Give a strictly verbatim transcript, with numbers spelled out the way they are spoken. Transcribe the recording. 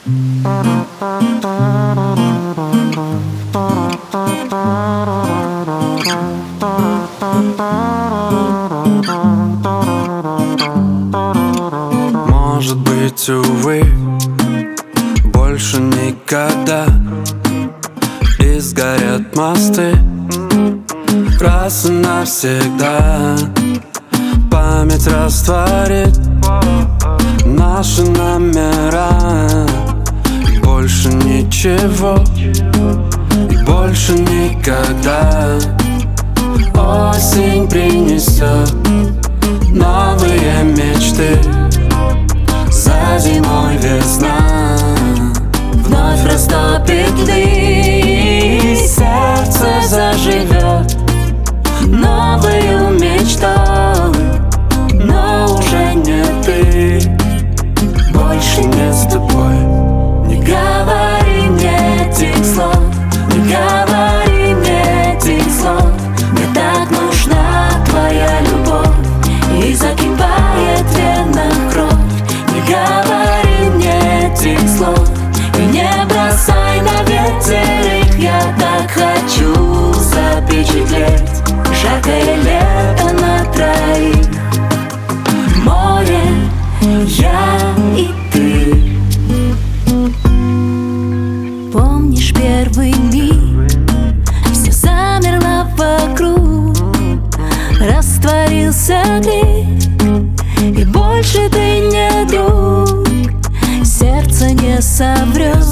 Может быть, увы, больше никогда и сгорят мосты раз и навсегда. Память растворит наши номера. И больше ничего, и больше никогда. Осень принесет новые мечты. За зимой весна вновь растопит льды. Сердце заживет новую мечтой, но уже не ты, больше не с тобой. Не говори мне этих слов, не говори мне этих слов. Мне так нужна твоя любовь, и закипает в венах кровь. Не говори мне этих слов, и не бросай на ветер их. Я так хочу запечатлеть жаркое лето на троих. Море, я и ты. Помнишь первый миг? Все замерло вокруг, растворился крик, и больше ты не друг. Сердце не соврет,